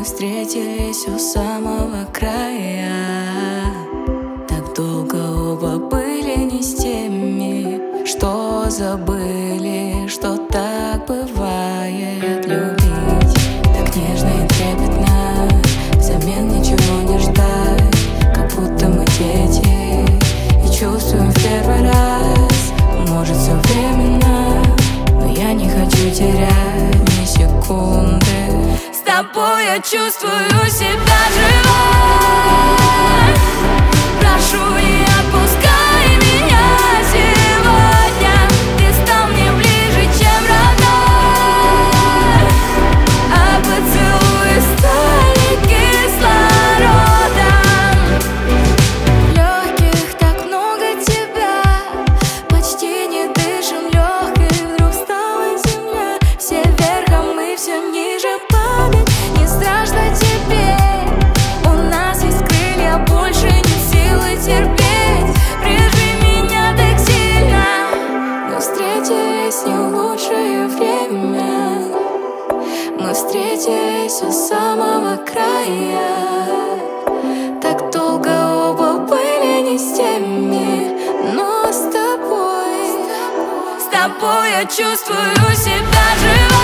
встретились у самого края. Так долго оба были не с теми, что забыли, что так бывает любить. Так нежно и трепетно, взамен ничего не ждать, как будто мы дети и чувствуем в первый раз. Может, все временно, но я не хочу терять ни секунды. С тобой я чувствую себя живой. Прошу, не отпускай меня сегодня. Ты стал мне ближе, чем родной, а поцелуи стали кислородом. В легких так много тебя, почти не дышим, легкой вдруг стала земля. Все вверх, а мы все ниже. Память, не страшно теперь, у нас есть крылья, больше нет силы терпеть. Прижми меня так сильно. Мы встретились не в лучшее время, мы встретились у самого края. Так долго оба были не с теми, но с тобой я чувствую себя живой.